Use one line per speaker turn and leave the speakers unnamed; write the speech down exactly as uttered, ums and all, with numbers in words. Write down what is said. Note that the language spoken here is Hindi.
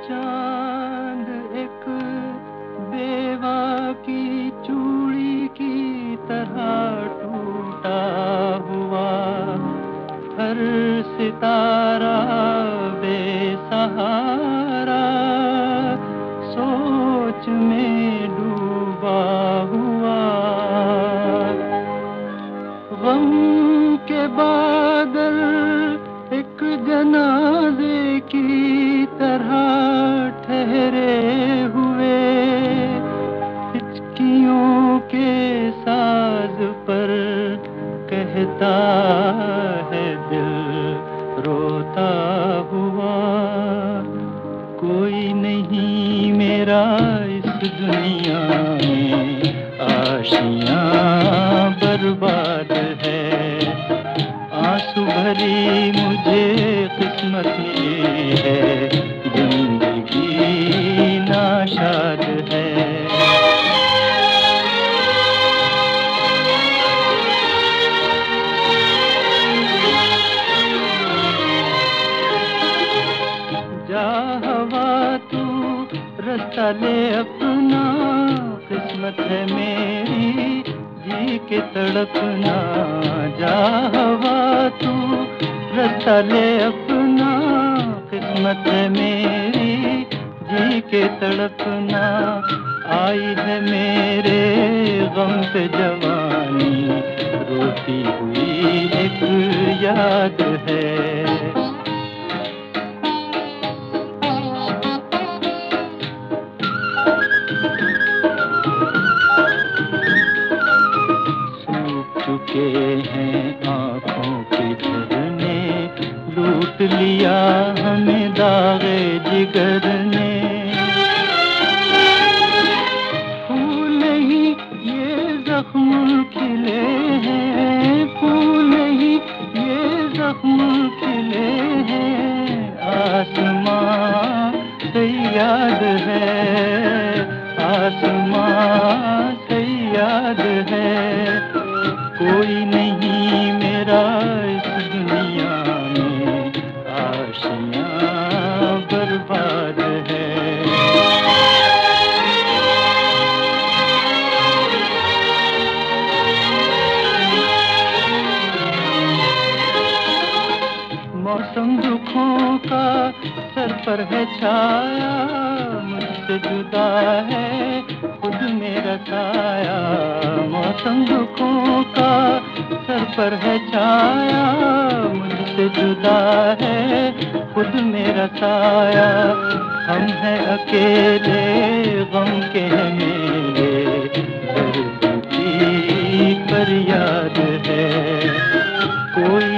चांद एक बेवा की चूड़ी की तरह टूटा हुआ, हर सितारा बेसहारा सोच में डूबा हुआ। गम के बादल एक जनाजे की तरह ठहरे हुए, हिचकियों के साज पर कहता है दिल रोता हुआ। कोई नहीं मेरा इस दुनिया में, आशियां बर्बाद है। आंसू भरी मुझे किस्मत मिली है, जिंदगी नाशाद है। जा हवा तू रास्ता ले अपना, किस्मत है मेरी जी के तड़पना। जा हवा तू रास्ता ले अपना, किस्मत है मेरी जी के तड़पना। आई है मेरे गम पे जवानी, रोती हुई एक याद है। चुके हैं आँखों के झरने, लूट लिया हमें दागे जिगर ने। फूल नहीं ये जख्म खिले हैं, फूल नहीं ये जख्म खिले हैं। आसमां से याद है, आसमां से याद है। कोई नहीं मेरा इस दुनिया में, आशियां बर्बाद है। मौसम दुखों का सर पर है छाया, मुझसे जुदा है खुद मेरा साया। मौसम दुखों का सर पर है छाया, मुझसे जुदा है खुद मेरा साया। हम हैं अकेले गम के हैं मेले, दर्द की फरियाद है। कोई